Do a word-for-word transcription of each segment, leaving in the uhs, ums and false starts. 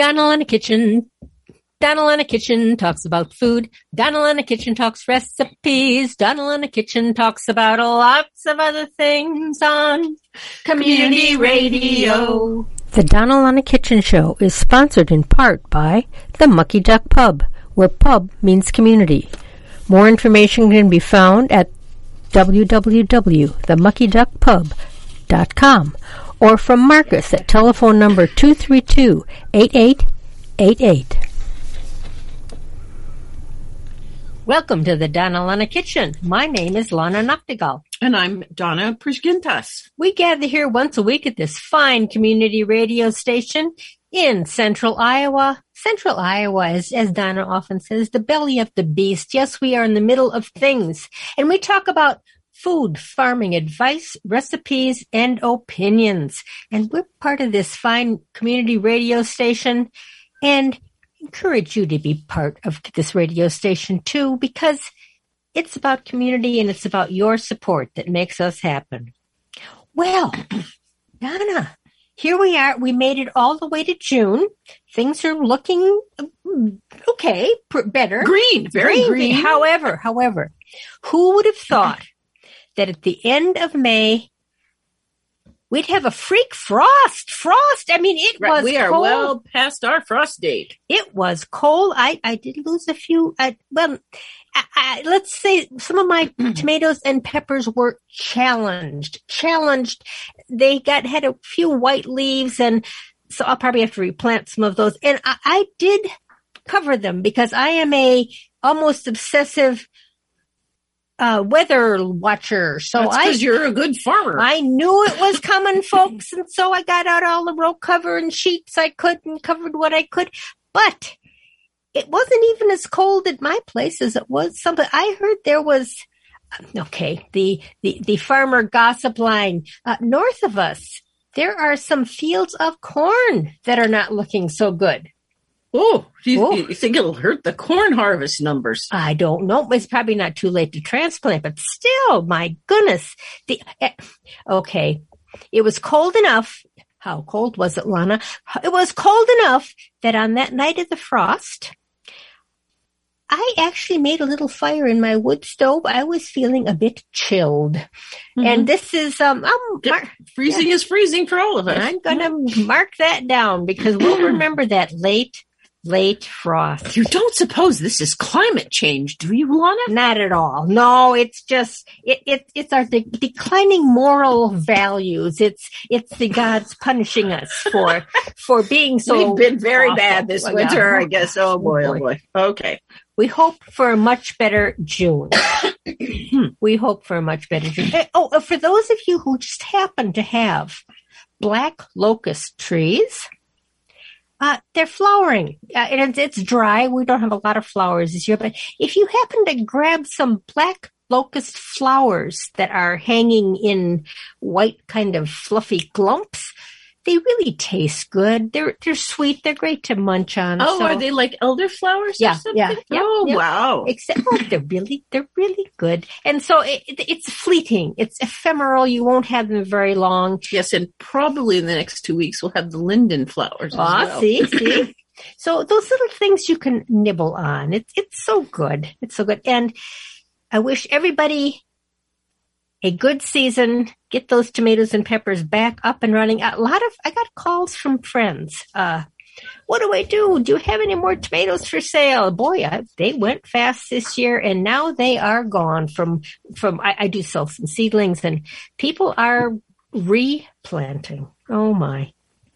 Donald in the kitchen. Donald in the kitchen talks about food. Donald in the kitchen talks recipes. Donald in the kitchen talks about lots of other things on community radio. The Donald on the Kitchen Show is sponsored in part by the Mucky Duck Pub, where pub means community. More information can be found at w w w dot the mucky duck pub dot com or from Marcus at telephone number two three two, eight eight eight eight. Welcome to the Donna Lana Kitchen. My name is Lana Noctigal. And I'm Donna Prishgintas. We gather here once a week at this fine community radio station in central Iowa. Central Iowa, as, as Donna often says, the belly of the beast. Yes, we are in the middle of things. And we talk about food, farming advice, recipes, and opinions. And we're part of this fine community radio station and encourage you to be part of this radio station too, because it's about community and it's about your support that makes us happen. Well, Donna, here we are. We made it all the way to June. Things are looking okay, better. Green, very green. green. However, however, who would have thought that at the end of May, we'd have a freak frost. Frost. I mean, it right, was We are cold. well past our frost date. It was cold. I, I did lose a few. I, well, I, I, let's say some of my tomatoes and peppers were challenged. Challenged. They got had a few white leaves, and so I'll probably have to replant some of those. And I, I did cover them because I am a almost obsessive Uh, weather watcher. So That's I, because you're a good farmer. I knew it was coming, folks. And so I got out all the row cover and sheets I could and covered what I could. But it wasn't even as cold at my place as it was something. I heard there was, okay, the, the, the farmer gossip line, uh, north of us, there are some fields of corn that are not looking so good. Oh, you, you think it'll hurt the corn harvest numbers? I don't know. It's probably not too late to transplant, but still, my goodness. The uh, okay, it was cold enough. How cold was it, Lana? It was cold enough that on that night of the frost, I actually made a little fire in my wood stove. I was feeling a bit chilled. Mm-hmm. And this is, um, I'm mar- freezing yeah. is freezing for all of us. I'm going to mark that down because we'll remember that late Late frost. You don't suppose this is climate change, do you, Lana? Not at all. No, it's just it, it it's our de- declining moral values. It's it's the gods punishing us for for being so. We've been very awful. bad this well, winter, yeah. I guess. Oh boy, oh boy. Okay. We hope for a much better June. We hope for a much better June. Oh, for those of you who just happen to have black locust trees. Uh, they're flowering. Uh, and it's, it's dry. We don't have a lot of flowers this year, but if you happen to grab some black locust flowers that are hanging in white kind of fluffy clumps, they really taste good. They're they're sweet. They're great to munch on. Oh, so. Are they like elderflowers yeah, or something? Yeah, yeah. Oh, yeah. wow. Except oh, they're really they're really good. And so it, it, it's fleeting. It's ephemeral. You won't have them very long. Yes, and probably in the next two weeks we'll have the linden flowers as Ah, well. see, see. So those little things you can nibble on. It's it's so good. It's so good. And I wish everybody a good season. Get those tomatoes and peppers back up and running. A lot of, I got calls from friends. Uh, what do I do? Do you have any more tomatoes for sale? Boy, I, they went fast this year and now they are gone from, from, I, I do sell some seedlings and people are replanting. Oh my.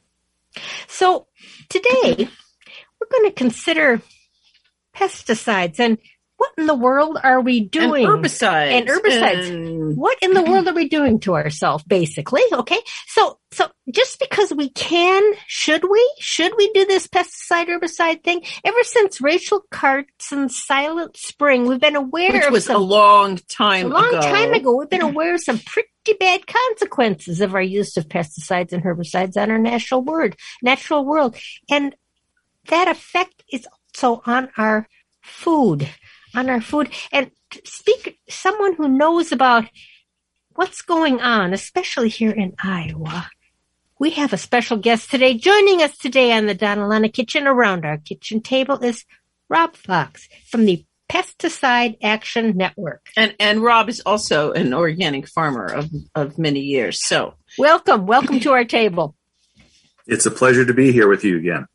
So today we're going to consider pesticides and what in the world are we doing? And herbicides. And herbicides. And... What in the world are we doing to ourselves, basically? Okay. So, so just because we can, should we? Should we do this pesticide herbicide thing? Ever since Rachel Cartson's Silent Spring, we've been aware Which of was some, a long time ago. A long ago. time ago, we've been aware of some pretty bad consequences of our use of pesticides and herbicides on our natural world, natural world. And that effect is also on our food. on our food and speak someone who knows about what's going on, especially here in Iowa. We have a special guest today. Joining us today on the Donna Lana Kitchen around our kitchen table is Rob Fox from the Pesticide Action Network. And and Rob is also an organic farmer of, of many years. So welcome. Welcome to our table. It's a pleasure to be here with you again.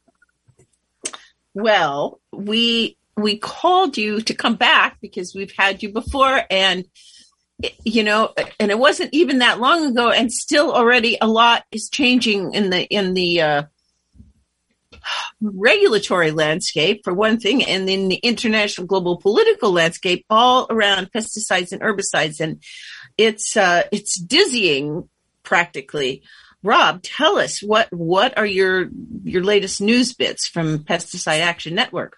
Well, we we called you to come back because we've had you before, and you know, and it wasn't even that long ago, and still already a lot is changing in the in the uh, regulatory landscape, for one thing, and in the international global political landscape, all around pesticides and herbicides, and it's uh, it's dizzying, practically. Rob, tell us what what are your your latest news bits from Pesticide Action Network?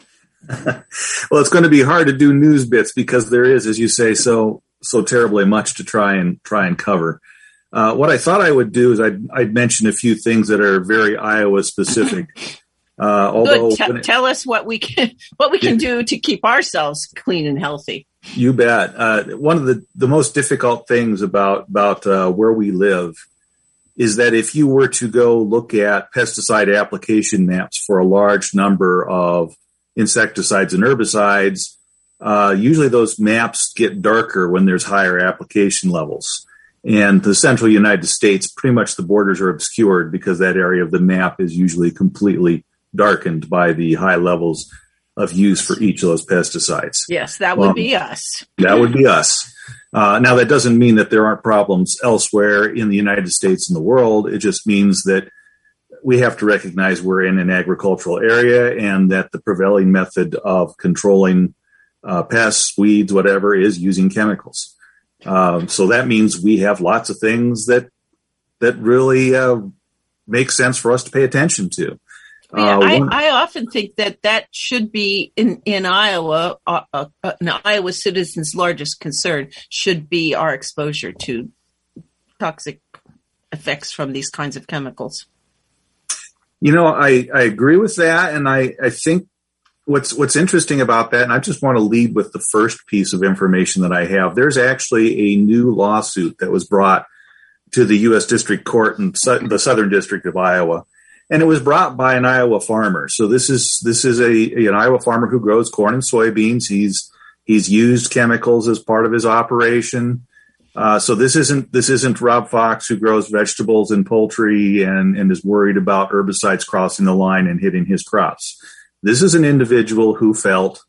Well, it's going to be hard to do news bits because there is, as you say, so so terribly much to try and try and cover. Uh, what I thought I would do is I'd, I'd mention a few things that are very Iowa specific. Uh, although Good. T- it, tell us what we can what we can yeah. do to keep ourselves clean and healthy. You bet. Uh, one of the, the most difficult things about about uh, where we live is that if you were to go look at pesticide application maps for a large number of insecticides and herbicides, uh, usually those maps get darker when there's higher application levels. And the central United States, pretty much the borders are obscured because that area of the map is usually completely darkened by the high levels of use for each of those pesticides. Yes, that would um, be us. That would be us. Uh, now, that doesn't mean that there aren't problems elsewhere in the United States and the world. It just means that we have to recognize we're in an agricultural area and that the prevailing method of controlling uh, pests, weeds, whatever, is using chemicals. Um, so that means we have lots of things that that really uh, make sense for us to pay attention to. Yeah, uh, I, I often think that that should be in, in Iowa, uh, uh, an Iowa citizen's largest concern should be our exposure to toxic effects from these kinds of chemicals. You know, I, I agree with that. And I, I think what's what's interesting about that, and I just want to lead with the first piece of information that I have, there's actually a new lawsuit that was brought to the U S District Court in su- the Southern District of Iowa. And it was brought by an Iowa farmer. So this is this is a an Iowa farmer who grows corn and soybeans. He's he's used chemicals as part of his operation. Uh, so this isn't this isn't Rob Fox who grows vegetables and poultry and, and is worried about herbicides crossing the line and hitting his crops. This is an individual who felt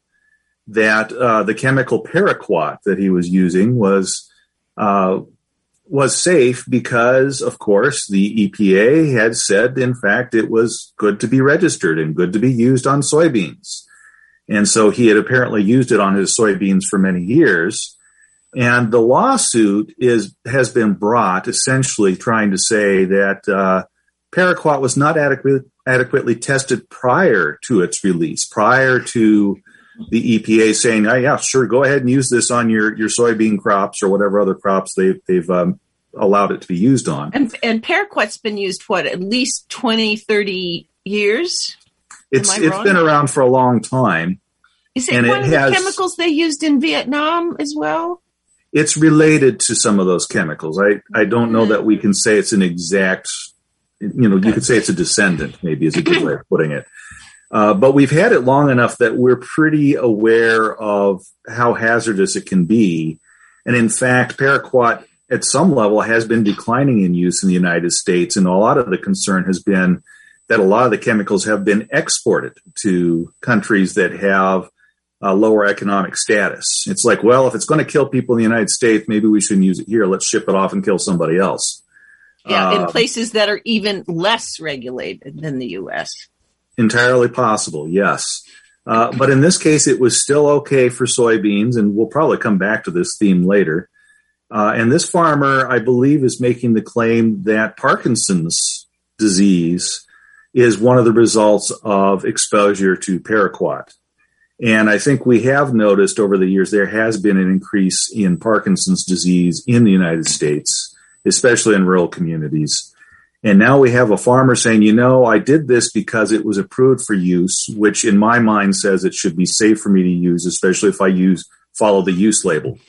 that uh, the chemical paraquat that he was using was uh, was safe because, of course, the E P A had said, in fact, it was good to be registered and good to be used on soybeans. And so he had apparently used it on his soybeans for many years. And the lawsuit is has been brought essentially trying to say that uh, paraquat was not adequately, adequately tested prior to its release, prior to the E P A saying, oh, yeah, sure, go ahead and use this on your, your soybean crops or whatever other crops they've, they've um, allowed it to be used on. And, and paraquat's been used, what, at least twenty, thirty years? It's It's wrong? been around for a long time. Is it and one it of the has, chemicals they used in Vietnam as well? It's related to some of those chemicals. I, I don't know that we can say it's an exact, you know, you could say it's a descendant, maybe is a good way of putting it. Uh, but we've had it long enough that we're pretty aware of how hazardous it can be. And in fact, paraquat at some level has been declining in use in the United States. And a lot of the concern has been that a lot of the chemicals have been exported to countries that have a lower economic status. It's like, well, if it's going to kill people in the United States, maybe we shouldn't use it here. Let's ship it off and kill somebody else. Yeah, uh, in places that are even less regulated than the U S. Entirely possible, yes. Uh, but in this case, it was still okay for soybeans, and we'll probably come back to this theme later. Uh, and this farmer, I believe, is making the claim that Parkinson's disease is one of the results of exposure to paraquat. And I think we have noticed over the years there has been an increase in Parkinson's disease in the United States, especially in rural communities. And now we have a farmer saying, you know, I did this because it was approved for use, which in my mind says it should be safe for me to use, especially if I use follow the use label.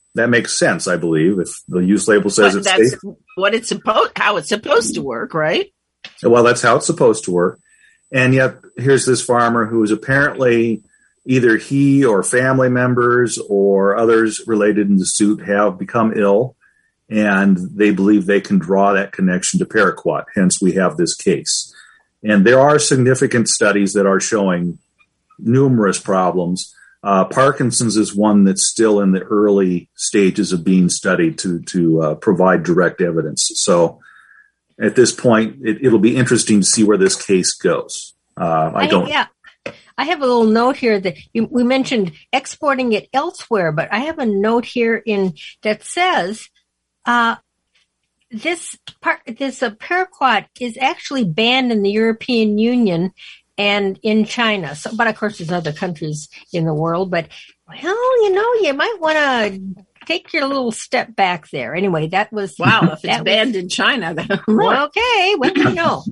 that makes sense, I believe, if the use label says but it's that's safe. what it's supposed, how it's supposed to work, right? Well, that's how it's supposed to work. And yet, here's this farmer who is apparently either he or family members or others related in the suit have become ill, and they believe they can draw that connection to paraquat. Hence, we have this case. And there are significant studies that are showing numerous problems. Uh, Parkinson's is one that's still in the early stages of being studied to to uh, provide direct evidence. So at this point, it, it'll be interesting to see where this case goes. Uh, I don't. Yeah, I have a little note here that you, we mentioned exporting it elsewhere, but I have a note here in that says uh, this part, this uh, paraquat is actually banned in the European Union and in China. So, but of course, there's other countries in the world. But well, you know, you might want to take your little step back there. Anyway, that was wow. If it's that banned was, in China, then well, okay, well, you know.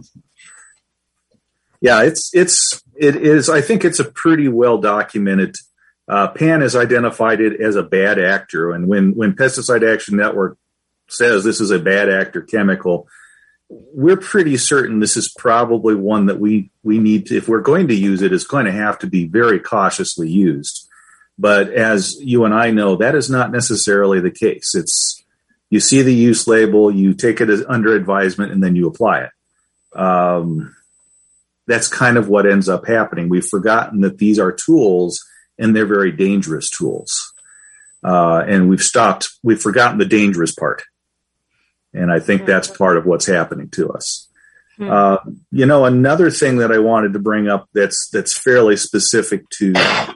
Yeah, it's it's it is. I think it's a pretty well documented. Uh, P A N has identified it as a bad actor, and when when Pesticide Action Network says this is a bad actor chemical, we're pretty certain this is probably one that we, we need to, if we're going to use it, it's going to have to be very cautiously used. But as you and I know, that is not necessarily the case. It's, you see the use label, you take it as under advisement, and then you apply it. Um, that's kind of what ends up happening. We've forgotten that these are tools, and they're very dangerous tools. Uh, and we've stopped, we've forgotten the dangerous part. And I think that's part of what's happening to us. Hmm. Uh, you know, another thing that I wanted to bring up that's that's fairly specific to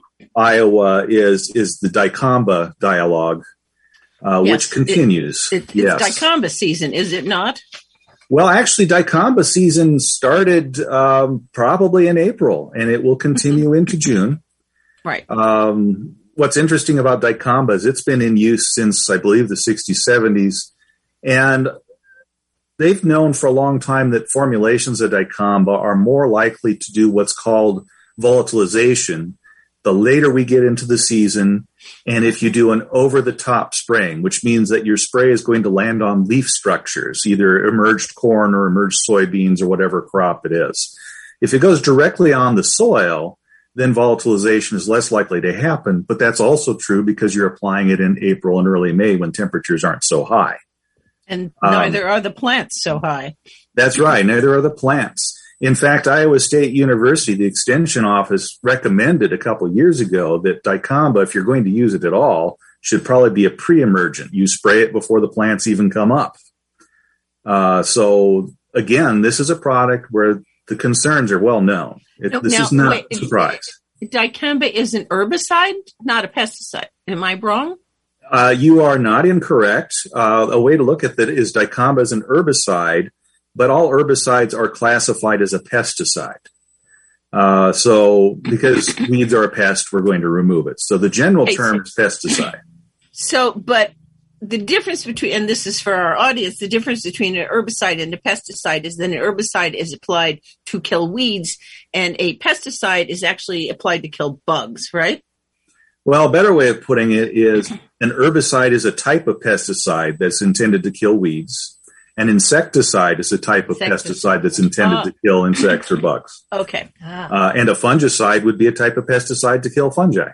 Iowa is is the dicamba dialogue, uh, yes, which continues. It, it, yes. It's dicamba season, is it not? Well, actually, dicamba season started um, probably in April, and it will continue mm-hmm. into June. Right. Um, what's interesting about dicamba is it's been in use since, I believe, the sixties, seventies. And they've known for a long time that formulations of dicamba are more likely to do what's called volatilization the later we get into the season, and if you do an over-the-top spraying, which means that your spray is going to land on leaf structures, either emerged corn or emerged soybeans or whatever crop it is. If it goes directly on the soil, then volatilization is less likely to happen, but that's also true because you're applying it in April and early May when temperatures aren't so high. And neither um, are the plants so high. That's right. Neither are the plants. In fact, Iowa State University, the extension office recommended a couple of years ago that dicamba, if you're going to use it at all, should probably be a pre-emergent. You spray it before the plants even come up. Uh, so again, this is a product where the concerns are well known. It, no, this now, is not wait, a surprise. Dicamba is an herbicide, not a pesticide. Am I wrong? Uh, you are not incorrect. Uh, a way to look at that is dicamba is an herbicide, but all herbicides are classified as a pesticide. Uh, so because weeds are a pest, we're going to remove it. So the general okay, term so, is pesticide. So, but the difference between, and this is for our audience, the difference between an herbicide and a pesticide is that an herbicide is applied to kill weeds and a pesticide is actually applied to kill bugs, right? Well, a better way of putting it is an herbicide is a type of pesticide that's intended to kill weeds. An insecticide is a type of pesticide that's intended oh. to kill insects or bugs. Okay. Ah. Uh, and a fungicide would be a type of pesticide to kill fungi.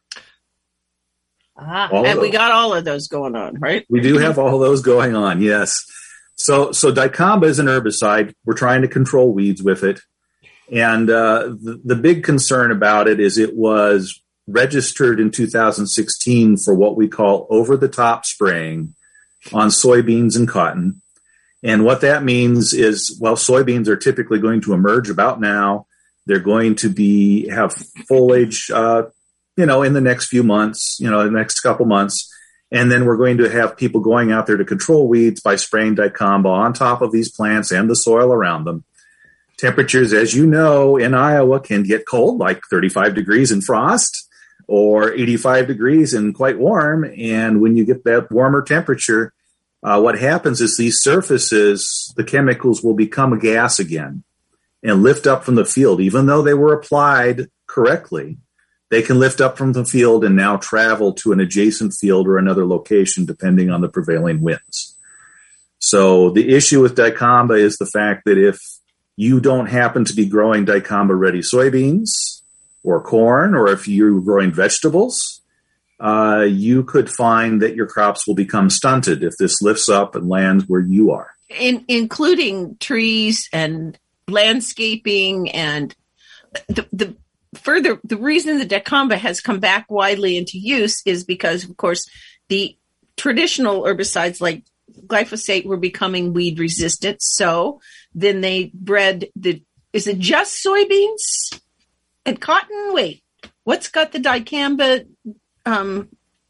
Ah. And we got all of those going on, right? We do have all of those going on, yes. So, so dicamba is an herbicide. We're trying to control weeds with it. And uh, the, the big concern about it is it was registered in two thousand sixteen for what we call over-the-top spraying on soybeans and cotton. And what that means is, well, soybeans are typically going to emerge about now. They're going to be have foliage, uh, you know, in the next few months, you know, the next couple months. And then we're going to have people going out there to control weeds by spraying dicamba on top of these plants and the soil around them. Temperatures, as you know, in Iowa can get cold, like thirty-five degrees and frost, or eighty-five degrees and quite warm. And when you get that warmer temperature, uh, what happens is these surfaces, the chemicals will become a gas again and lift up from the field. Even though they were applied correctly, they can lift up from the field and now travel to an adjacent field or another location depending on the prevailing winds. So the issue with dicamba is the fact that if you don't happen to be growing dicamba-ready soybeans or corn, or if you're growing vegetables, uh, you could find that your crops will become stunted if this lifts up and lands where you are. In, including trees and landscaping and the, the further, the reason the dicamba has come back widely into use is because, of course, the traditional herbicides like glyphosate were becoming weed resistant. So then they bred the, is it just soybeans and cotton? Wait, what's got the dicamba um,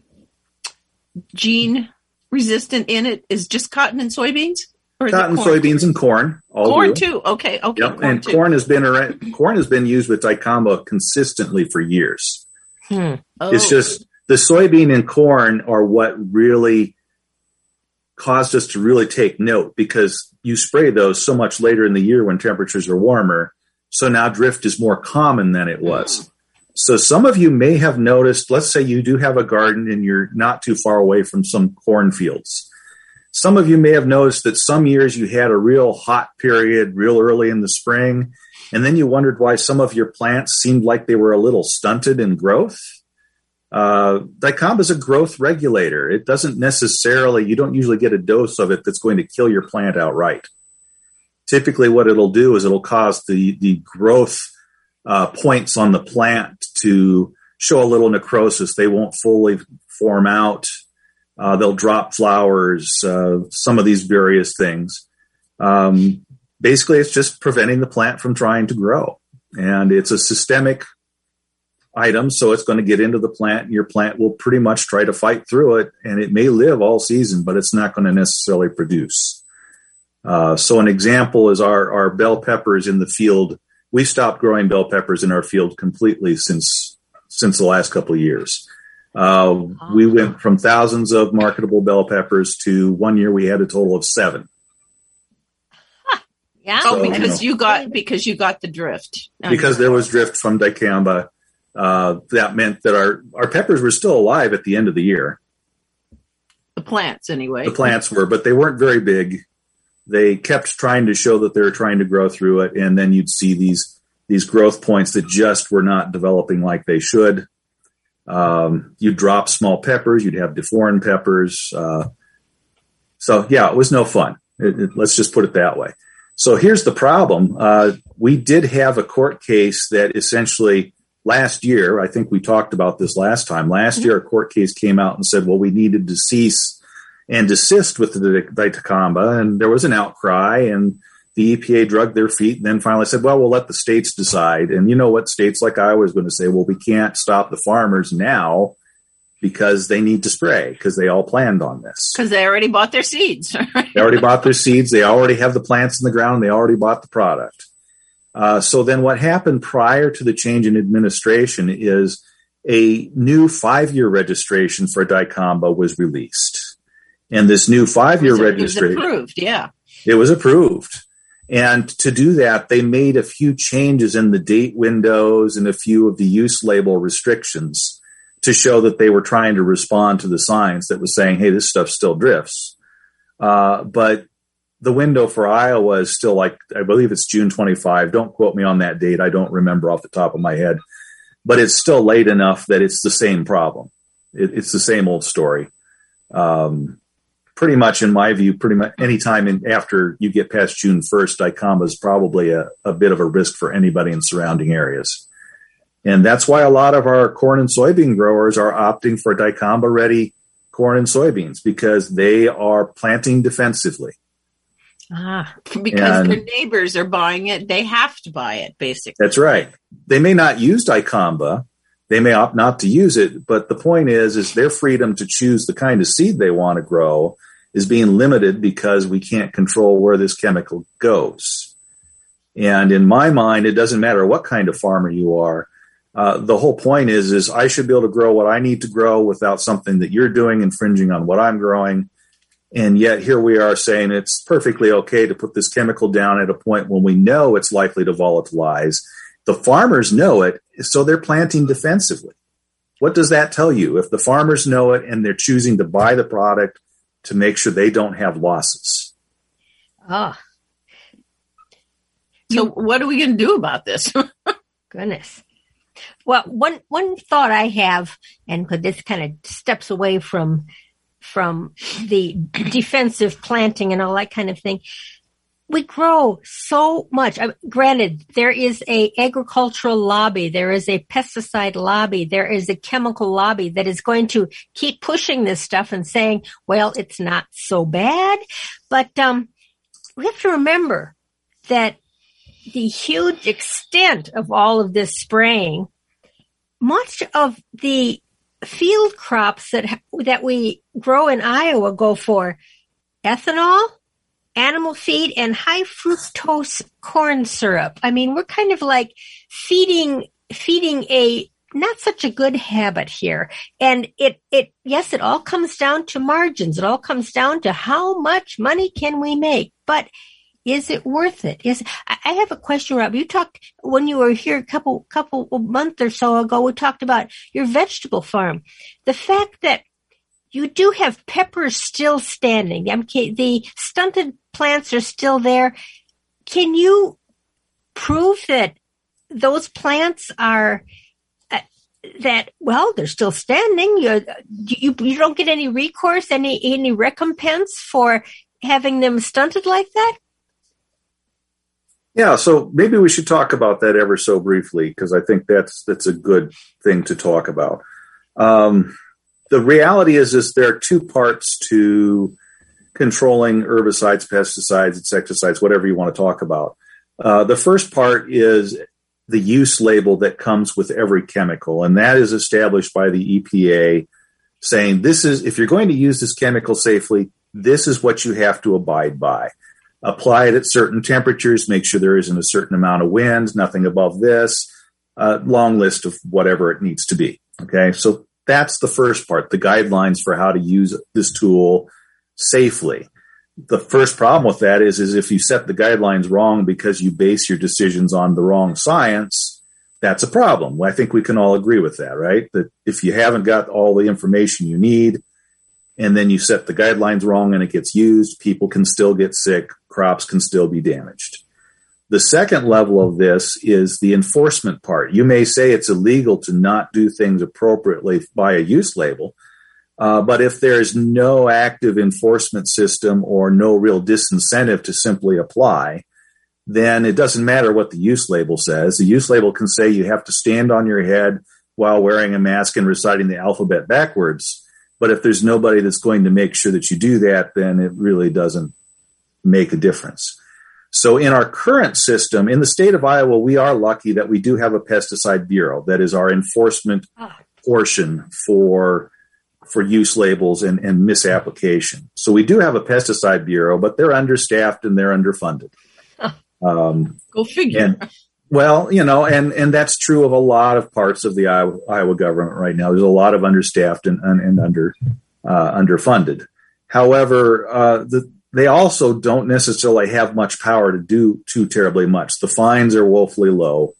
gene resistant in it? Is just cotton and soybeans? Or is Cotton, it corn? soybeans, and corn. All corn do. too. Okay. Okay. Yep. Corn and too. corn has been around, corn has been used with dicamba consistently for years. Hmm. Oh. It's just the soybean and corn are what really caused us to really take note, because you spray those so much later in the year when temperatures are warmer. So now drift is more common than it was. Mm. So some of you may have noticed, let's say you do have a garden and you're not too far away from some cornfields. Some of you may have noticed that some years you had a real hot period real early in the spring, and then you wondered why some of your plants seemed like they were a little stunted in growth. Uh, dicamba is a growth regulator. It doesn't necessarily, you don't usually get a dose of it that's going to kill your plant outright. Typically what it'll do is it'll cause the, the growth uh, points on the plant to show a little necrosis. They won't fully form out. Uh, they'll drop flowers, uh, some of these various things. Um, basically, it's just preventing the plant from trying to grow. And it's a systemic item, so it's going to get into the plant, and your plant will pretty much try to fight through it, and it may live all season, but it's not going to necessarily produce. Uh, so an example is our, our bell peppers in the field. We stopped growing bell peppers in our field completely since since the last couple of years. Uh, we went from thousands of marketable bell peppers to one year we had a total of seven. Huh. Yeah. Oh, So, because you you got because you got the drift. Because there was drift from dicamba, uh, that meant that our, our peppers were still alive at the end of the year. The plants, anyway. The plants were, but they weren't very big. They kept trying to show that they were trying to grow through it, and then you'd see these these growth points that just were not developing like they should. Um, you'd drop small peppers, you'd have deformed peppers. Uh, so, yeah, it was no fun. It, it, let's just put it that way. So here's the problem. Uh, we did have a court case that essentially last year, I think we talked about this last time, last mm-hmm. year a court case came out and said, well, we needed to cease and desist with the dicamba, and there was an outcry, and the E P A drugged their feet and then finally said, well, we'll let the states decide. And you know what? States like Iowa is going to say, well, we can't stop the farmers now because they need to spray because they all planned on this. Because they already bought their seeds. They already bought their seeds. They already have the plants in the ground. They already bought the product. Uh, so then what happened prior to the change in administration is a new five-year registration for dicamba was released. And this new five-year it was, registration. It was approved, yeah. It was approved. And to do that, they made a few changes in the date windows and a few of the use label restrictions to show that they were trying to respond to the science that was saying, hey, this stuff still drifts. Uh, but the window for Iowa is still like, I believe it's June twenty-fifth. Don't quote me on that date. I don't remember off the top of my head. But it's still late enough that it's the same problem. It, it's the same old story. Um, Pretty much, in my view, pretty much any time in, after you get past June first, dicamba is probably a, a bit of a risk for anybody in surrounding areas. And that's why a lot of our corn and soybean growers are opting for dicamba-ready corn and soybeans, because they are planting defensively. Ah, because and their neighbors are buying it. They have to buy it, basically. That's right. They may not use dicamba. They may opt not to use it. But the point is, is their freedom to choose the kind of seed they want to grow is being limited because we can't control where this chemical goes. And in my mind, it doesn't matter what kind of farmer you are. Uh, the whole point is, is I should be able to grow what I need to grow without something that you're doing infringing on what I'm growing. And yet here we are saying it's perfectly okay to put this chemical down at a point when we know it's likely to volatilize. The farmers know it, so they're planting defensively. What does that tell you? If the farmers know it and they're choosing to buy the product to make sure they don't have losses. Oh. So what are we going to do about this? Goodness. Well, one one thought I have, and this kind of steps away from from the defensive planting and all that kind of thing. We grow so much. I, granted, there is a agricultural lobby, there is a pesticide lobby, there is a chemical lobby that is going to keep pushing this stuff and saying, well, it's not so bad. But um, we have to remember that the huge extent of all of this spraying, much of the field crops that that we grow in Iowa go for ethanol, animal feed, and high fructose corn syrup. I mean, we're kind of like feeding feeding a not such a good habit here. And it it yes, it all comes down to margins. It all comes down to how much money can we make. But is it worth it? Is I have a question, Rob. You talked when you were here a couple couple a month or so ago. We talked about your vegetable farm. The fact that you do have peppers still standing. The stunted plants are still there. Can you prove that those plants are uh, that well? They're still standing. You you you don't get any recourse, any any recompense for having them stunted like that? Yeah, so maybe we should talk about that ever so briefly, because I think that's that's a good thing to talk about. Um, the reality is, is there are two parts to controlling herbicides, pesticides, insecticides, whatever you want to talk about. Uh, the first part is the use label that comes with every chemical, and that is established by the E P A, saying this is, if you're going to use this chemical safely, this is what you have to abide by. Apply it at certain temperatures, make sure there isn't a certain amount of wind, nothing above this, uh, long list of whatever it needs to be. Okay, so that's the first part, the guidelines for how to use this tool safely. The first problem with that is, is if you set the guidelines wrong because you base your decisions on the wrong science, that's a problem. I think we can all agree with that, right? That if you haven't got all the information you need, and then you set the guidelines wrong and it gets used, people can still get sick, crops can still be damaged. The second level of this is the enforcement part. You may say it's illegal to not do things appropriately by a use label, uh, but if there's no active enforcement system or no real disincentive to simply apply, then it doesn't matter what the use label says. The use label can say you have to stand on your head while wearing a mask and reciting the alphabet backwards. But if there's nobody that's going to make sure that you do that, then it really doesn't make a difference. So in our current system, in the state of Iowa, we are lucky that we do have a pesticide bureau that is our enforcement portion for, for use labels and, and misapplication. So we do have a pesticide bureau, but they're understaffed and they're underfunded. Um, Go figure. And, well, you know, and, and that's true of a lot of parts of the Iowa, Iowa government right now. There's a lot of understaffed and, and, and under uh, underfunded. However, uh, the, they also don't necessarily have much power to do too terribly much. The fines are woefully low,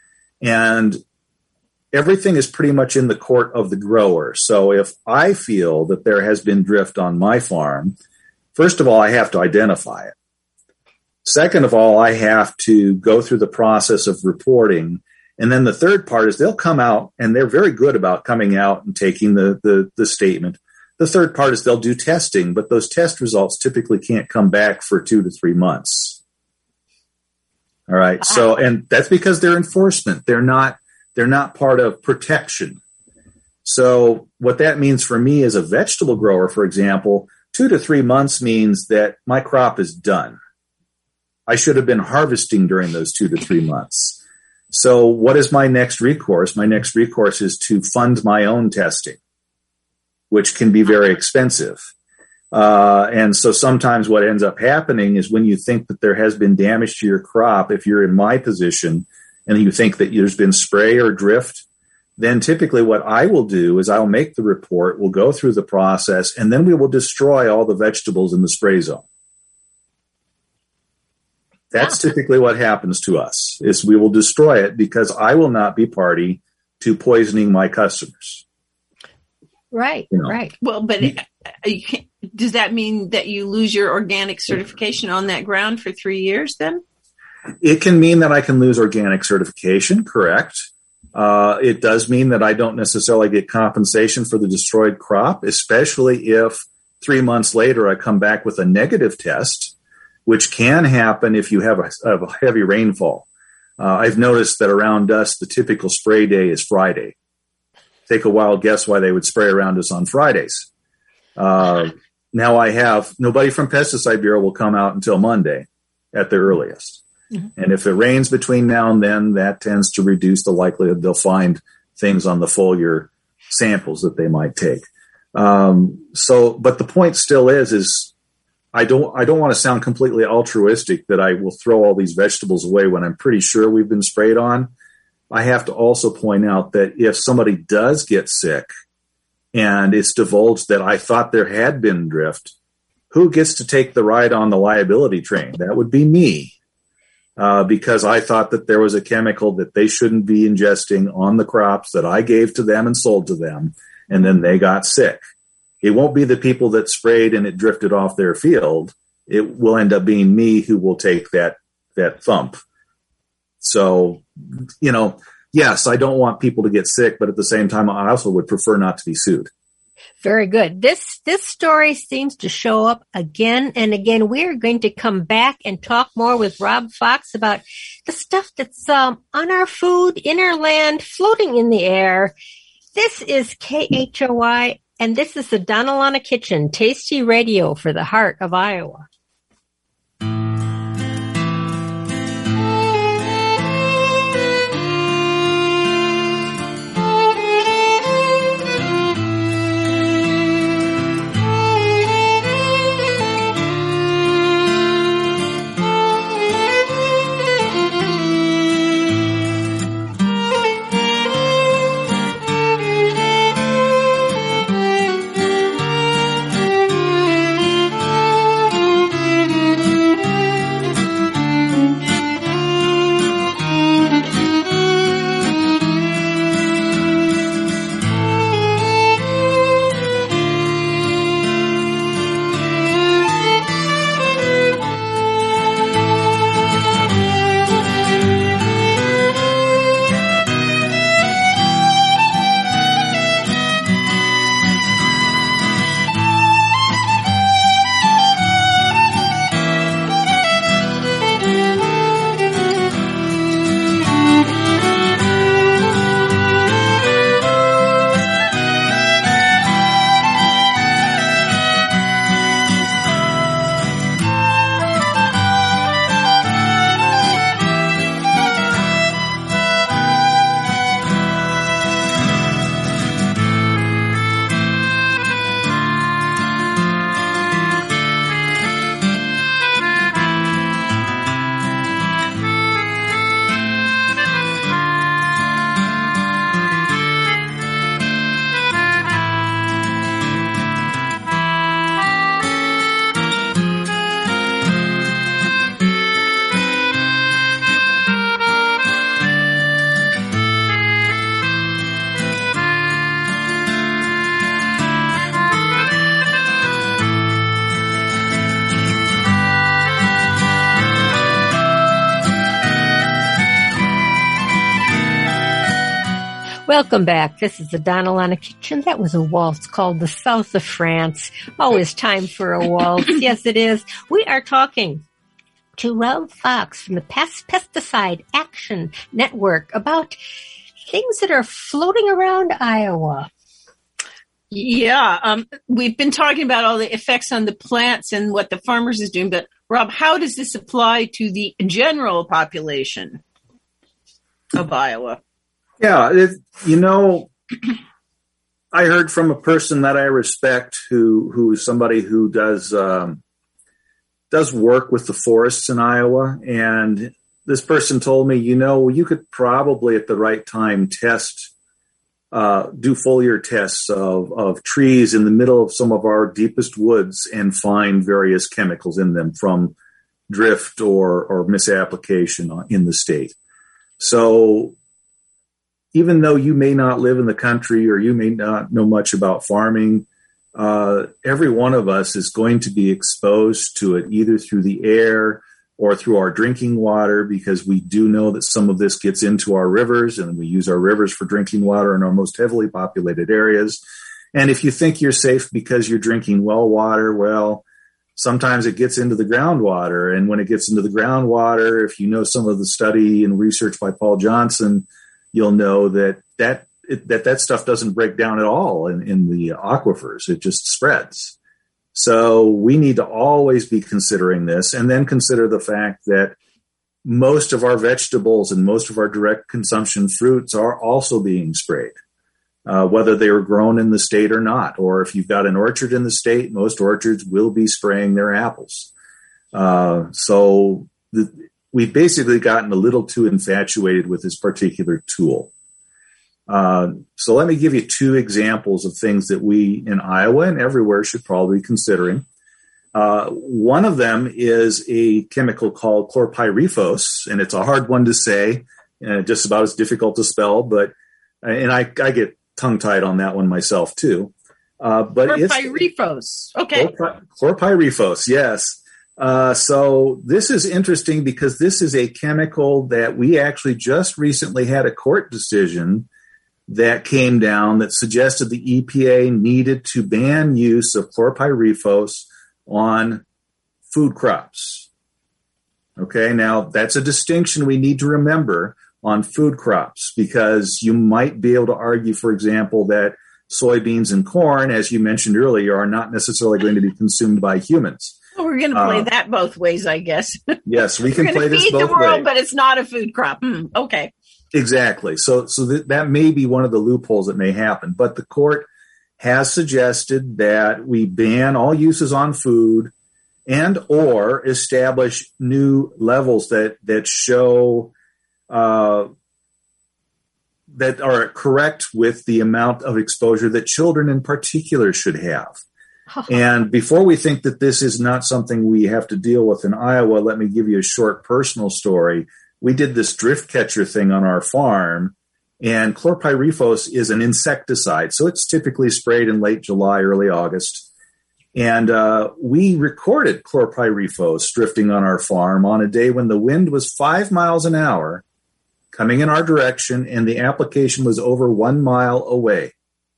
and everything is pretty much in the court of the grower. So if I feel that there has been drift on my farm, first of all, I have to identify it. Second of all, I have to go through the process of reporting. And then the third part is they'll come out, and they're very good about coming out and taking the, the, the statement. The third part is they'll do testing, but those test results typically can't come back for two to three months. All right. So, and that's because they're enforcement. They're not, they're not part of protection. So what that means for me as a vegetable grower, for example, two to three months means that my crop is done. I should have been harvesting during those two to three months. So what is my next recourse? My next recourse is to fund my own testing, which can be very expensive. Uh, and so sometimes what ends up happening is when you think that there has been damage to your crop, if you're in my position and you think that there's been spray or drift, then typically what I will do is I'll make the report, we'll go through the process, and then we will destroy all the vegetables in the spray zone. That's yeah. typically what happens to us, is we will destroy it because I will not be party to poisoning my customers. Right, you know? Right. Well, but it, does that mean that you lose your organic certification on that ground for three years then? It can mean that I can lose organic certification, correct. Uh, it does mean that I don't necessarily get compensation for the destroyed crop, especially if three months later I come back with a negative test, which can happen if you have a, have a heavy rainfall. Uh, I've noticed that around us, the typical spray day is Friday. Take a wild guess why they would spray around us on Fridays. Uh, now I have nobody from Pesticide Bureau will come out until Monday at the earliest. Mm-hmm. And if it rains between now and then, that tends to reduce the likelihood they'll find things on the foliar samples that they might take. Um, so, but the point still is, is I don't, I don't want to sound completely altruistic that I will throw all these vegetables away when I'm pretty sure we've been sprayed on. I have to also point out that if somebody does get sick and it's divulged that I thought there had been drift, who gets to take the ride on the liability train? That would be me, uh, because I thought that there was a chemical that they shouldn't be ingesting on the crops that I gave to them and sold to them, and then they got sick. It won't be the people that sprayed and it drifted off their field. It will end up being me who will take that, that thump. So, you know, yes, I don't want people to get sick, but at the same time, I also would prefer not to be sued. Very good. This, this story seems to show up again and again. We're going to come back and talk more with Rob Fox about the stuff that's um, on our food, in our land, floating in the air. This is K H O I, and this is the Donna Lana Kitchen, Tasty Radio for the heart of Iowa. Welcome back. This is the Donna Lana Kitchen. That was a waltz called The South of France. Always time for a waltz. Yes, it is. We are talking to Rob Fox from the Pest Pesticide Action Network about things that are floating around Iowa. Yeah, um, we've been talking about all the effects on the plants and what the farmers is doing, but Rob, how does this apply to the general population of Iowa? Yeah, it, you know, I heard from a person that I respect who who is somebody who does um, does work with the forests in Iowa, and this person told me, you know, you could probably at the right time test, uh, do foliar tests of of trees in the middle of some of our deepest woods and find various chemicals in them, from drift or, or misapplication in the state. So even though you may not live in the country or you may not know much about farming, uh, every one of us is going to be exposed to it either through the air or through our drinking water, because we do know that some of this gets into our rivers, and we use our rivers for drinking water in our most heavily populated areas. And if you think you're safe because you're drinking well water, well, sometimes it gets into the groundwater. And when it gets into the groundwater, if you know some of the study and research by Paul Johnson, you'll know that that it, that, that stuff doesn't break down at all in, in the aquifers. It just spreads. So we need to always be considering this, and then consider the fact that most of our vegetables and most of our direct consumption fruits are also being sprayed, uh, whether they were grown in the state or not. Or if you've got an orchard in the state, most orchards will be spraying their apples. Uh, so the, we've basically gotten a little too infatuated with this particular tool. Uh, so let me give you two examples of things that we in Iowa and everywhere should probably be considering. Uh, one of them is a chemical called chlorpyrifos, and it's a hard one to say, uh, just about as difficult to spell, but, and I, I get tongue-tied on that one myself too. Uh, but chlorpyrifos. It's, okay. Chlorpy- chlorpyrifos, yes. Uh, so this is interesting because this is a chemical that we actually just recently had a court decision that came down that suggested the E P A needed to ban use of chlorpyrifos on food crops. Okay, now that's a distinction we need to remember on food crops, because you might be able to argue, for example, that soybeans and corn, as you mentioned earlier, are not necessarily going to be consumed by humans. Well, we're going to play uh, that both ways, I guess. Yes, we can play this feed both the world, ways. But it's not a food crop. Hmm, okay. Exactly. So, so th- that may be one of the loopholes that may happen. But the court has suggested that we ban all uses on food and or establish new levels that that show uh, that are correct with the amount of exposure that children in particular should have. And before we think that this is not something we have to deal with in Iowa, let me give you a short personal story. We did this drift catcher thing on our farm, and chlorpyrifos is an insecticide. So it's typically sprayed in late July, early August. And uh, we recorded chlorpyrifos drifting on our farm on a day when the wind was five miles an hour coming in our direction, and the application was over one mile away.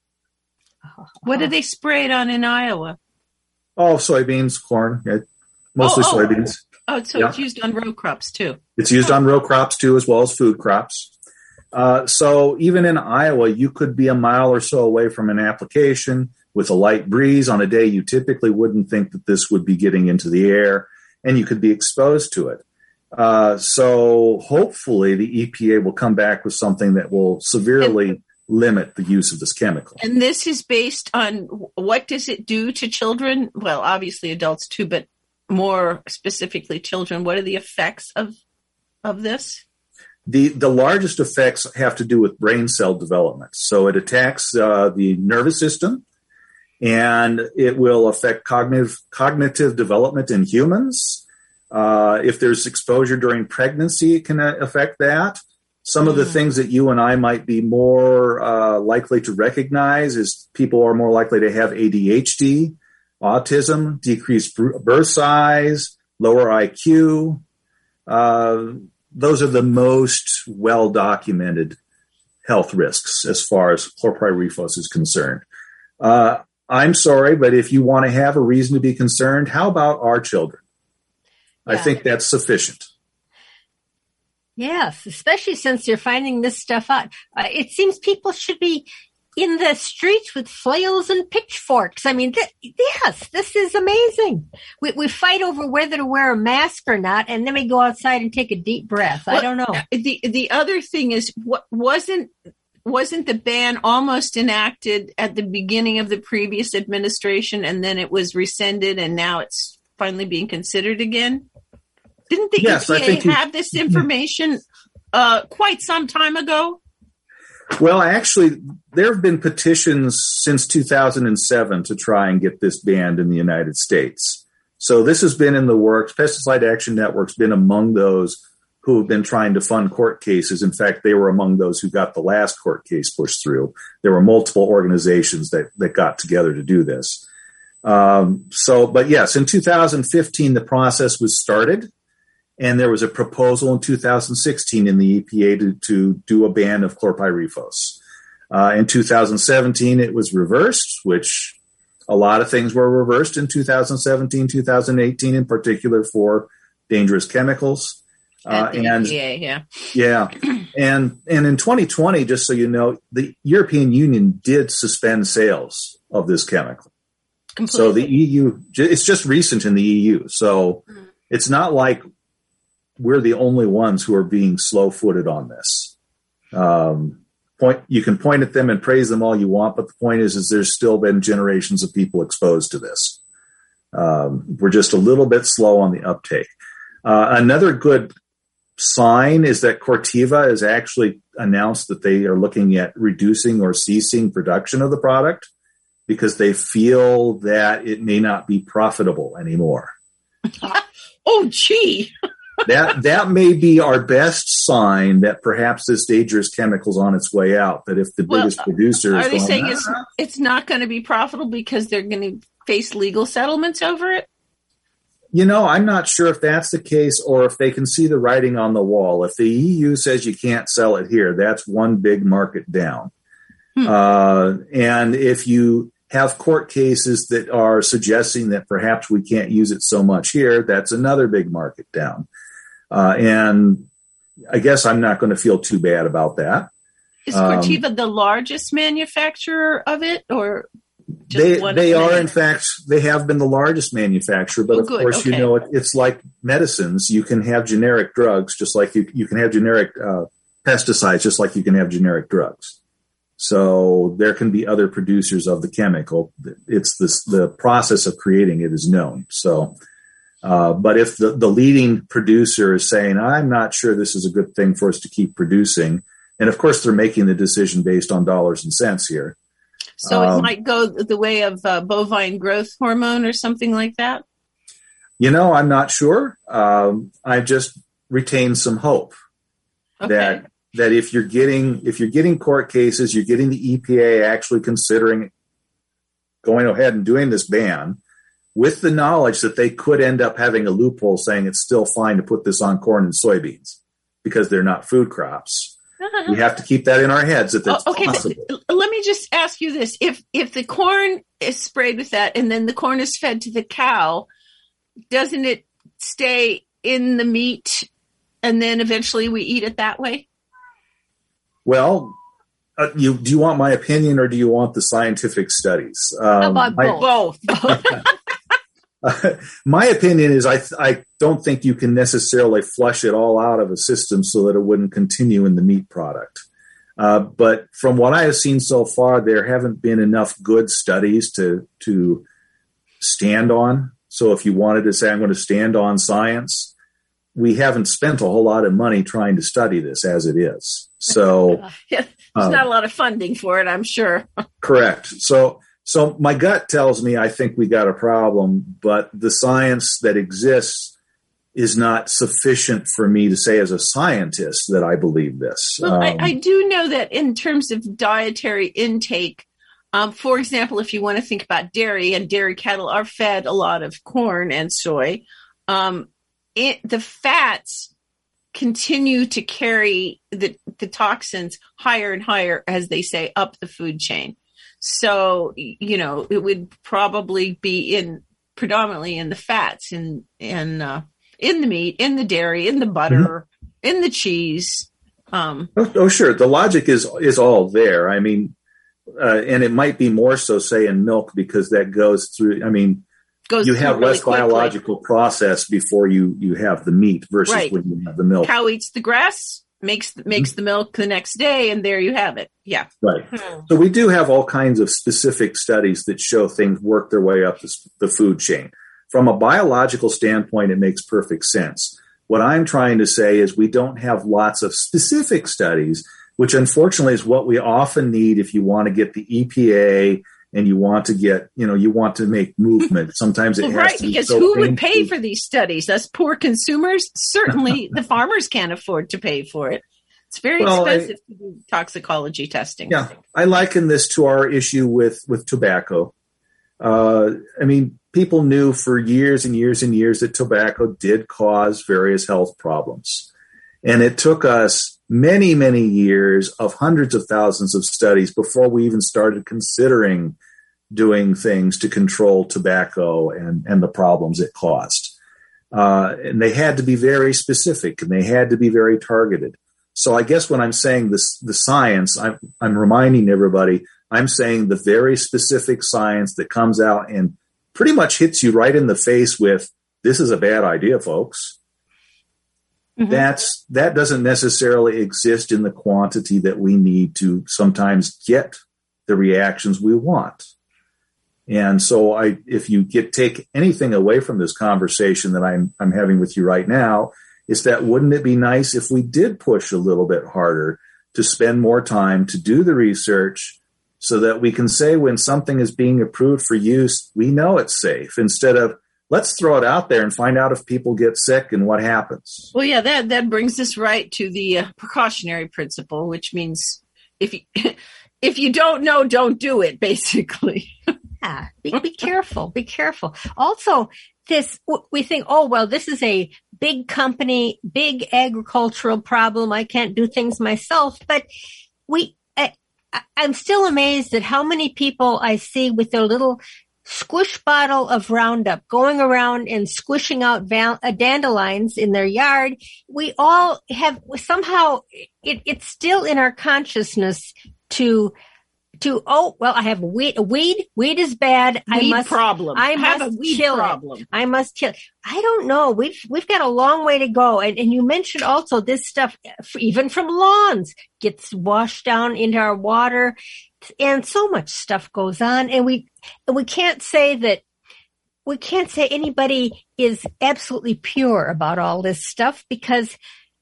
What do they spray it on in Iowa? Oh, soybeans, corn, yeah, mostly oh, oh. soybeans. Oh, so Yeah. it's used on row crops too. It's used on row crops too, as well as food crops. Uh, so even in Iowa, you could be a mile or so away from an application with a light breeze on a day you typically wouldn't think that this would be getting into the air, and you could be exposed to it. Uh, so hopefully the E P A will come back with something that will severely and, limit the use of this chemical. And this is based on what does it do to children? Well, obviously adults too, but more specifically children. What are the effects of of this? The the largest effects have to do with brain cell development. So it attacks uh, the nervous system, and it will affect cognitive cognitive development in humans. Uh, if there's exposure during pregnancy, it can affect that. Some mm. of the things that you and I might be more uh, likely to recognize is people are more likely to have A D H D, autism, decreased birth size, lower I Q. Uh, those are the most well-documented health risks as far as chlorpyrifos is concerned. Uh, I'm sorry, but if you want to have a reason to be concerned, how about our children? Yeah. I think that's sufficient. Yes, especially since you're finding this stuff out. Uh, it seems people should be in the streets with flails and pitchforks. I mean, th- yes, this is amazing. We, we fight over whether to wear a mask or not, and then we go outside and take a deep breath. Well, I don't know. The the other thing is, what wasn't wasn't the ban almost enacted at the beginning of the previous administration, and then it was rescinded, and now it's finally being considered again? Didn't the yes, E P A you, have this information uh, quite some time ago? Well, actually, there have been petitions since two thousand seven to try and get this banned in the United States. So this has been in the works. Pesticide Action Network's been among those who have been trying to fund court cases. In fact, they were among those who got the last court case pushed through. There were multiple organizations that, that got together to do this. Um, so, but yes, in two thousand fifteen, the process was started, and there was a proposal in two thousand sixteen in the E P A to, to do a ban of chlorpyrifos. Uh, in two thousand seventeen, it was reversed, which a lot of things were reversed in two thousand seventeen, two thousand eighteen, in particular for dangerous chemicals. Uh, and E P A, yeah, yeah, and and in twenty twenty, just so you know, the European Union did suspend sales of this chemical. Completely. So the E U, it's just recent in the E U. So mm. it's not like we're the only ones who are being slow-footed on this. Um, point, you can point at them and praise them all you want, but the point is, is there's still been generations of people exposed to this. Um, we're just a little bit slow on the uptake. Uh, another good sign is that Corteva has actually announced that they are looking at reducing or ceasing production of the product, because they feel that it may not be profitable anymore. Oh, gee. that that may be our best sign that perhaps this dangerous chemical is on its way out. That if the well, biggest producer are is they going, saying ah, it's it's not going to be profitable because they're going to face legal settlements over it? You know, I'm not sure if that's the case or if they can see the writing on the wall. If the E U says you can't sell it here, that's one big market down. Hmm. Uh, and if you have court cases that are suggesting that perhaps we can't use it so much here, that's another big market down. Uh, and I guess I'm not going to feel too bad about that. Is Corteva um, the largest manufacturer of it, or just they one they of are many? in fact they have been the largest manufacturer, but oh, of good. course okay. you know it, it's like medicines. You can have generic drugs just like you you can have generic uh, pesticides just like you can have generic drugs. So there can be other producers of the chemical. It's this, the process of creating it is known. So, uh, but if the, the leading producer is saying, I'm not sure this is a good thing for us to keep producing, and of course they're making the decision based on dollars and cents here. So um, it might go the way of uh, bovine growth hormone or something like that? You know, I'm not sure. Um, I just retain some hope okay. that that if you're getting if you're getting court cases, you're getting the E P A actually considering going ahead and doing this ban, with the knowledge that they could end up having a loophole saying it's still fine to put this on corn and soybeans because they're not food crops. We have to keep that in our heads that that's oh, okay, possible. Let me just ask you this. If if the corn is sprayed with that and then the corn is fed to the cow, doesn't it stay in the meat and then eventually we eat it that way? Well, uh, you, do you want my opinion or do you want the scientific studies? Um, How about my, both? uh, my opinion is I, th- I don't think you can necessarily flush it all out of a system so that it wouldn't continue in the meat product. Uh, but from what I have seen so far, there haven't been enough good studies to to stand on. So if you wanted to say I'm going to stand on science, we haven't spent a whole lot of money trying to study this as it is. So yeah, there's um, not a lot of funding for it, I'm sure. Correct. So, so my gut tells me I think we got a problem, but the science that exists is not sufficient for me to say as a scientist that I believe this. Well, um, I, I do know that in terms of dietary intake, um, for example, if you want to think about dairy, and dairy cattle are fed a lot of corn and soy, um, it, the fats continue to carry the, the toxins higher and higher, as they say, up the food chain. So, you know, it would probably be in predominantly in the fats, in in uh, in the meat, in the dairy, in the butter, mm-hmm. in the cheese. Um, oh, oh, sure. The logic is is all there. I mean, uh, and it might be more so, say, in milk, because that goes through. I mean, goes you have really less quickly. biological process before you, you have the meat versus right. when you have the milk. Cow eats the grass, makes makes the milk the next day, and there you have it. Yeah. Right. Hmm. So we do have all kinds of specific studies that show things work their way up the, the food chain. From a biological standpoint, it makes perfect sense. What I'm trying to say is we don't have lots of specific studies, which unfortunately is what we often need if you want to get the E P A and you want to get, you know, you want to make movement. Sometimes it well, has right, to be because so who would painful. pay for these studies? Us poor consumers? Certainly the farmers can't afford to pay for it. It's very well, expensive I, to do toxicology testing. Yeah, I liken this to our issue with, with tobacco. Uh, I mean, people knew for years and years and years that tobacco did cause various health problems. And it took us many, many years of hundreds of thousands of studies before we even started considering doing things to control tobacco and, and the problems it caused. Uh, and they had to be very specific and they had to be very targeted. So I guess when I'm saying this, the science, I'm, I'm reminding everybody, I'm saying the very specific science that comes out and pretty much hits you right in the face with, this is a bad idea, folks. Mm-hmm. That's, that doesn't necessarily exist in the quantity that we need to sometimes get the reactions we want. And so I, if you get, take anything away from this conversation that I'm, I'm having with you right now, is that wouldn't it be nice if we did push a little bit harder to spend more time to do the research so that we can say when something is being approved for use, we know it's safe, instead of let's throw it out there and find out if people get sick and what happens. Well, yeah, that, that brings us right to the uh, precautionary principle, which means if you, if you don't know, don't do it, basically. Yeah, be, be careful, be careful. Also, this, we think, oh, well, this is a big company, big agricultural problem. I can't do things myself. But we, I, I'm still amazed at how many people I see with their little squish bottle of Roundup going around and squishing out val- uh, dandelions in their yard. We all have somehow, it, it's still in our consciousness to To, oh, well, I have a weed. A weed, weed is bad. Weed I must, problem. I have must a weed kill problem. It. I must kill. I don't know. We've, we've got a long way to go. And, and you mentioned also this stuff, even from lawns, gets washed down into our water, and so much stuff goes on. And we, and we can't say that, we can't say anybody is absolutely pure about all this stuff, because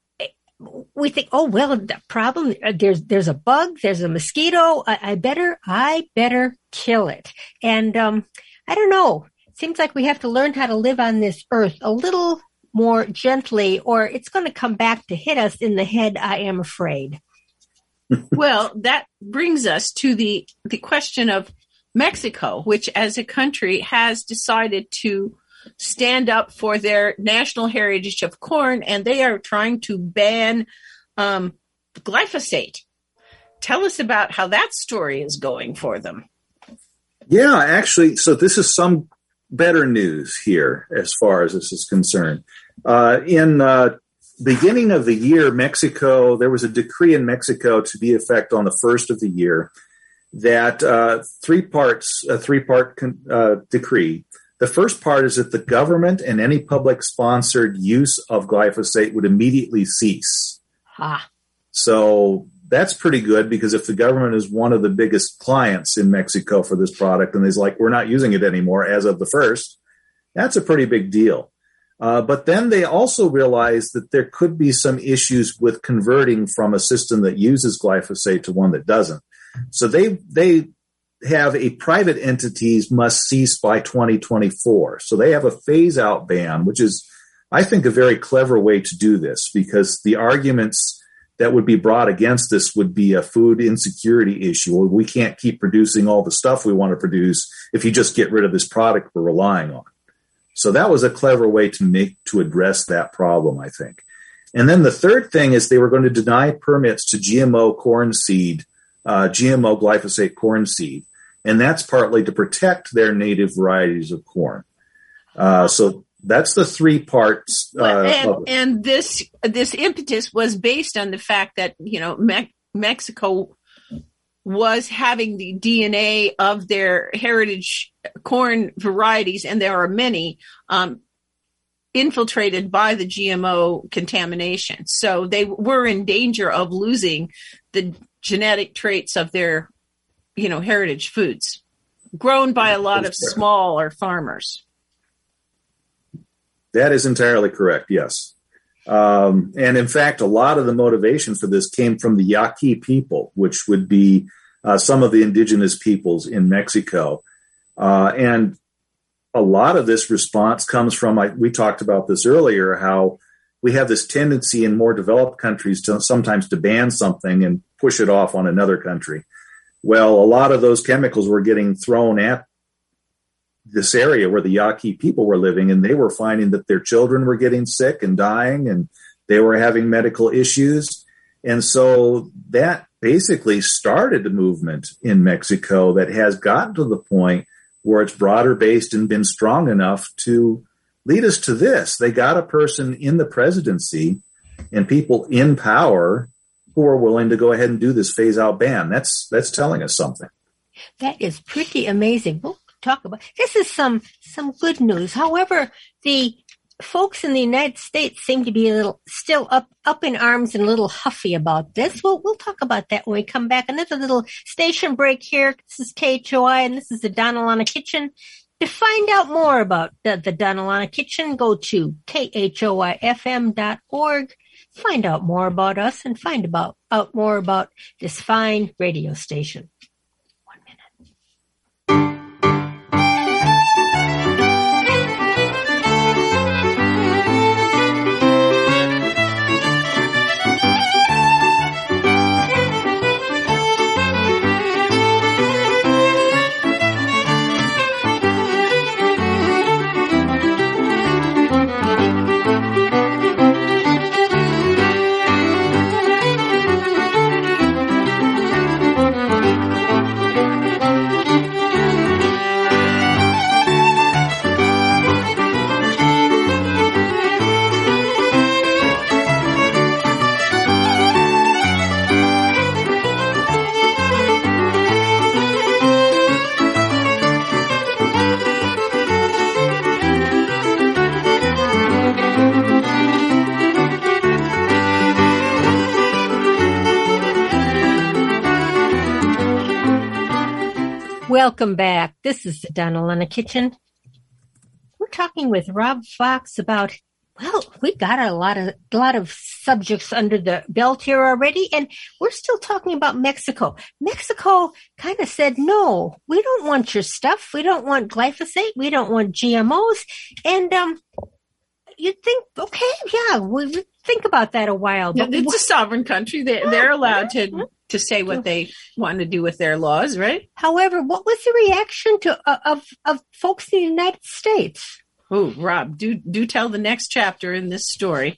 we think, oh, well, the problem, there's, there's a bug, there's a mosquito. I, I better, I better kill it. And, um, I don't know. It seems like we have to learn how to live on this earth a little more gently, or it's going to come back to hit us in the head, I am afraid. Well, that brings us to the, the question of Mexico, which as a country has decided to stand up for their national heritage of corn, and they are trying to ban um, glyphosate. Tell us about how that story is going for them. Yeah, actually, so this is some better news here as far as this is concerned. Uh, in uh, beginning of the year, Mexico, there was a decree in Mexico to be effect on the first of the year that uh, three parts, a three-part con- uh, decree. The first part is that the government and any public-sponsored use of glyphosate would immediately cease. Ah. So that's pretty good, because if the government is one of the biggest clients in Mexico for this product and is like, we're not using it anymore as of the first, that's a pretty big deal. Uh, but then they also realized that there could be some issues with converting from a system that uses glyphosate to one that doesn't. So they they have a private entities must cease by twenty twenty-four. So they have a phase out ban, which is, I think, a very clever way to do this, because the arguments that would be brought against this would be a food insecurity issue. We can't keep producing all the stuff we want to produce if you just get rid of this product we're relying on. So that was a clever way to make, to address that problem, I think. And then the third thing is they were going to deny permits to G M O corn seed, uh, G M O glyphosate corn seed. And that's partly to protect their native varieties of corn. Uh, so that's the three parts. Uh, and, of it. and this this impetus was based on the fact that, you know, Me- Mexico was having the D N A of their heritage corn varieties, and there are many, um, infiltrated by the G M O contamination. So they were in danger of losing the genetic traits of their, you know, heritage foods grown by a lot of smaller farmers. That is entirely correct. Yes. Um, and in fact, a lot of the motivation for this came from the Yaqui people, which would be uh, some of the indigenous peoples in Mexico. Uh, and a lot of this response comes from, like we talked about this earlier, how we have this tendency in more developed countries to sometimes to ban something and push it off on another country. Well, a lot of those chemicals were getting thrown at this area where the Yaqui people were living, and they were finding that their children were getting sick and dying, and they were having medical issues. And so that basically started a movement in Mexico that has gotten to the point where it's broader based and been strong enough to lead us to this. They got a person in the presidency and people in power who are willing to go ahead and do this phase out ban. That's that's telling us something. That is pretty amazing. We'll talk about this is some some good news. However, the folks in the United States seem to be a little still up up in arms and a little huffy about this. Well, we'll talk about that when we come back. Another little station break here. This is K H O I, and this is the Donna Lana Kitchen. To find out more about the, the Donna Lana Kitchen, go to K H O I F M dot org. Find out more about us and find about out more about this fine radio station. One minute. Welcome back. This is the Donna Lana Kitchen. We're talking with Rob Fox about, well, we got a lot of a lot of subjects under the belt here already, and we're still talking about Mexico. Mexico kind of said, no, we don't want your stuff. We don't want glyphosate. We don't want G M Os. And um, you'd think, okay, yeah, we think about that a while. But yeah, it's a sovereign country. They, they're allowed to... to say what they want to do with their laws, right? However, what was the reaction to uh, of of folks in the United States? Oh, Rob, do do tell the next chapter in this story.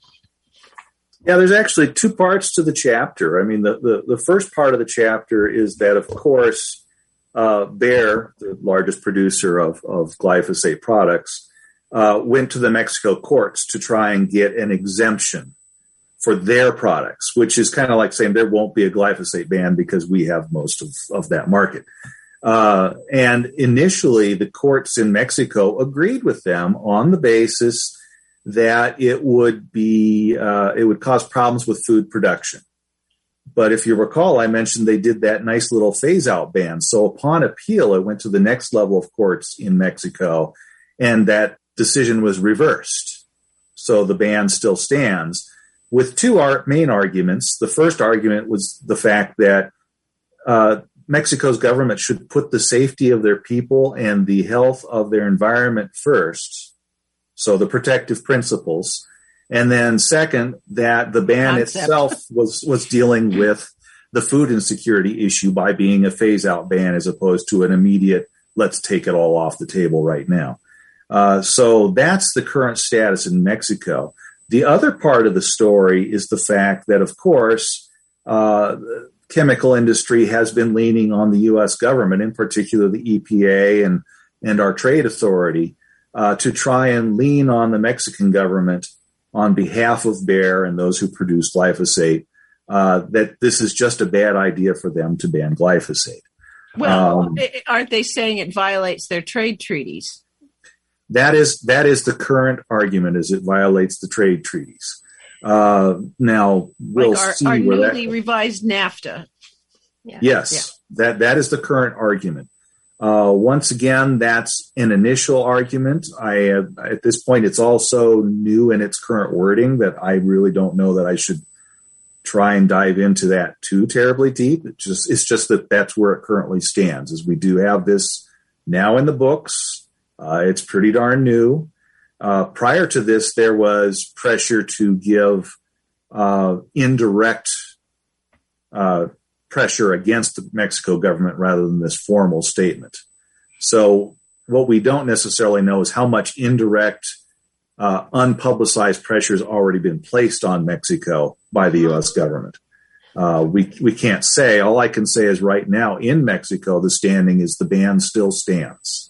Yeah, there's actually two parts to the chapter. I mean, the the, the first part of the chapter is that, of course, uh, Bayer, the largest producer of, of glyphosate products, uh, went to the Mexico courts to try and get an exemption for their products, which is kind of like saying there won't be a glyphosate ban because we have most of, of that market. Uh, and initially, the courts in Mexico agreed with them on the basis that it would be uh, it would cause problems with food production. But if you recall, I mentioned they did that nice little phase-out ban. So upon appeal, it went to the next level of courts in Mexico, and that decision was reversed. So the ban still stands, with two main arguments. The first argument was the fact that uh, Mexico's government should put the safety of their people and the health of their environment first, so the protective principles. And then second, that the ban Concept. itself was, was dealing with the food insecurity issue by being a phase-out ban as opposed to an immediate, let's take it all off the table right now. Uh, so that's the current status in Mexico. The other part of the story is the fact that, of course, uh, the chemical industry has been leaning on the U S government, in particular the E P A and, and our trade authority, uh, to try and lean on the Mexican government on behalf of Bayer and those who produce glyphosate, uh, that this is just a bad idea for them to ban glyphosate. Well, um, aren't they saying it violates their trade treaties? That is that is the current argument, is it violates the trade treaties. Uh, now, we'll like our, see our where newly that, revised NAFTA. Yeah. Yes, yeah. that that is the current argument. Uh, once again, that's an initial argument. I uh, at this point, it's also new in its current wording that I really don't know that I should try and dive into that too terribly deep. It just, it's just that that's where it currently stands, is we do have this now in the books. Uh, it's pretty darn new. Uh, prior to this, there was pressure to give uh, indirect uh, pressure against the Mexico government rather than this formal statement. So what we don't necessarily know is how much indirect, uh, unpublicized pressure has already been placed on Mexico by the U S government. Uh, we we can't say. All I can say is right now in Mexico, the standing is the ban still stands.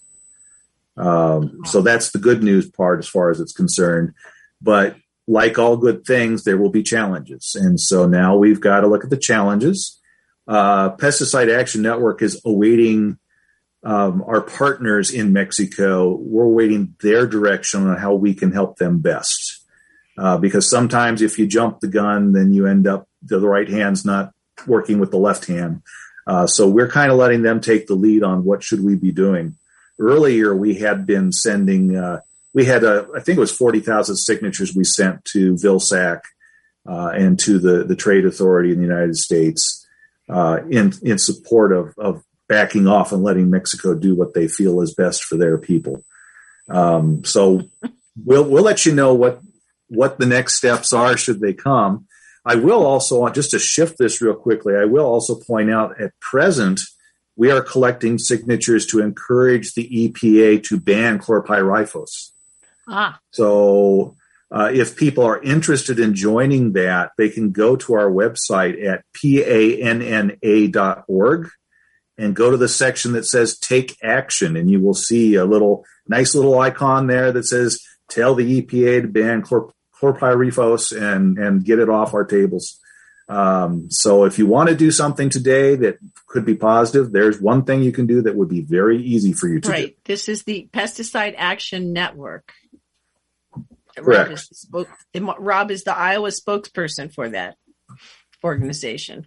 Um, so that's the good news part as far as it's concerned. But like all good things, there will be challenges. And so now we've got to look at the challenges. Uh, Pesticide Action Network is awaiting um, our partners in Mexico. We're awaiting their direction on how we can help them best. Uh, because sometimes if you jump the gun, then you end up the right hand's not working with the left hand. Uh, so we're kind of letting them take the lead on what should we be doing. Earlier, we had been sending, uh, we had, a, I think it was forty thousand signatures we sent to Vilsac uh, and to the, the trade authority in the United States uh, in, in support of, of backing off and letting Mexico do what they feel is best for their people. Um, so we'll, we'll let you know what, what the next steps are should they come. I will also, just to shift this real quickly, I will also point out at present, we are collecting signatures to encourage the E P A to ban chlorpyrifos. Ah. So uh, if people are interested in joining that, they can go to our website at panna dot org and go to the section that says Take Action, and you will see a little nice little icon there that says tell the E P A to ban chlor- chlorpyrifos and, and get it off our tables. Um, so if you want to do something today that could be positive, there's one thing you can do that would be very easy for you to right. do. Right. This is the Pesticide Action Network. Correct. Rob is, spoke, Rob is the Iowa spokesperson for that organization.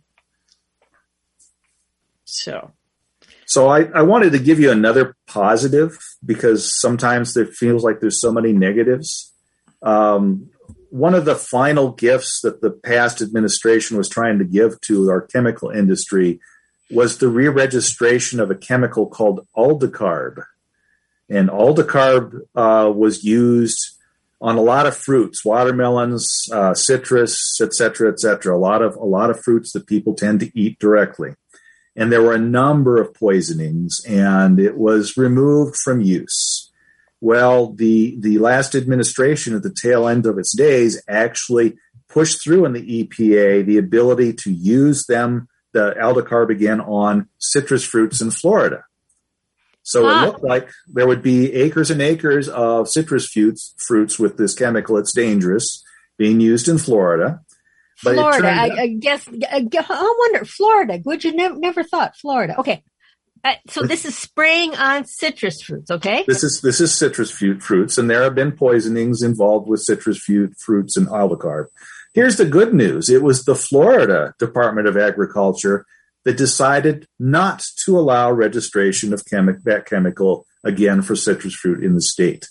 So. So I, I wanted to give you another positive because sometimes it feels like there's so many negatives. Um, One of the final gifts that the past administration was trying to give to our chemical industry was the re-registration of a chemical called aldicarb. And aldicarb uh, was used on a lot of fruits, watermelons, uh, citrus, et cetera, et cetera, a lot of, a lot of fruits that people tend to eat directly. And there were a number of poisonings, and it was removed from use. Well, the, the last administration at the tail end of its days actually pushed through in the E P A the ability to use them, the aldicarb again, on citrus fruits in Florida. So ah. It looked like there would be acres and acres of citrus fruits, fruits with this chemical. It's dangerous, being used in Florida. But Florida, I, I guess, I, I wonder, Florida, would you never, never thought Florida? Okay. Uh, so this is spraying on citrus fruits, okay? This is this is citrus fruit, fruits, and there have been poisonings involved with citrus fruit, fruits and aldicarb. Here's the good news. It was the Florida Department of Agriculture that decided not to allow registration of chemi- that chemical again for citrus fruit in the state.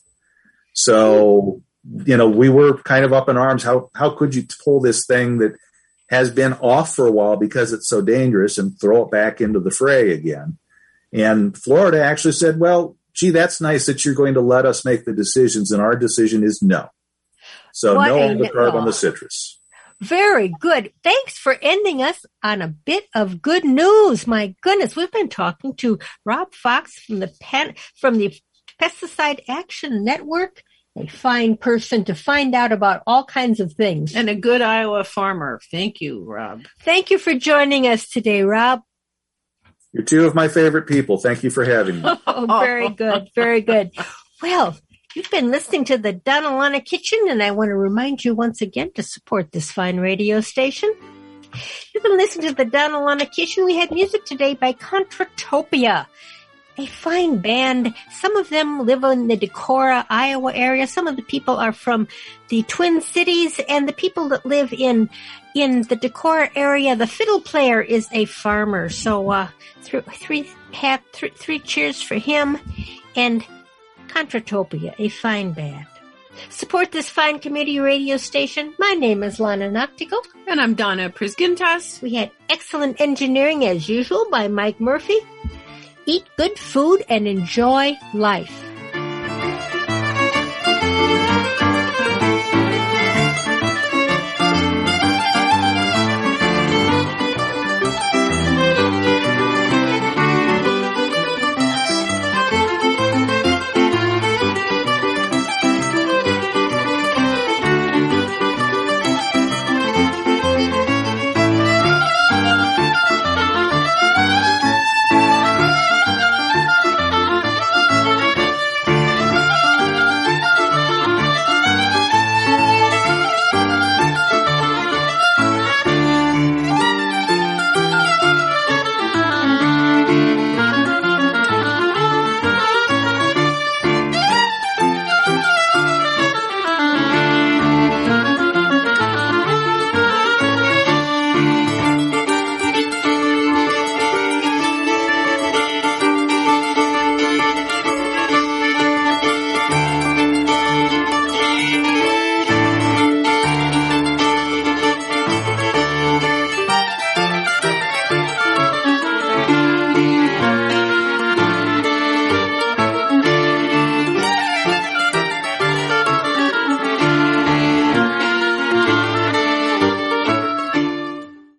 So, you know, we were kind of up in arms. How how could you pull this thing that has been off for a while because it's so dangerous and throw it back into the fray again? And Florida actually said, well, gee, that's nice that you're going to let us make the decisions. And our decision is no. So what no aldicarb on the citrus. Very good. Thanks for ending us on a bit of good news. My goodness, we've been talking to Rob Fox from the Pen- from the Pesticide Action Network, a fine person to find out about all kinds of things. And a good Iowa farmer. Thank you, Rob. Thank you for joining us today, Rob. You're two of my favorite people. Thank you for having me. Oh, very good. Very good. Well, you've been listening to the Donalana Kitchen, and I want to remind you once again to support this fine radio station. You've been listening to the Donalana Kitchen. We had music today by Contratopia, a fine band. Some of them live in the Decorah, Iowa area. Some of the people are from the Twin Cities, and the people that live in in the Decorah area, the fiddle player is a farmer. So uh, th- three, have th- three cheers for him, and Contratopia, a fine band. Support this fine community radio station. My name is Lana Noctico. And I'm Donna Prisgintas. We had excellent engineering as usual by Mike Murphy. Eat good food and enjoy life.